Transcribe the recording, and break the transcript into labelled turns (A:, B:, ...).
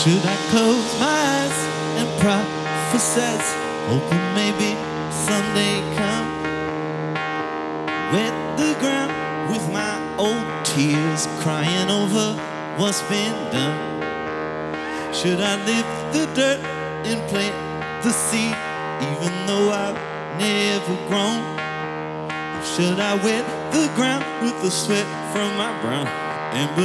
A: Should I close my eyes and prophesize, hoping maybe someday come? Wet the ground with my old tears, crying over what's been done. Should I lift the dirt and plant the seed, even though I've never grown? Or should I wet the ground with the sweat from my brow and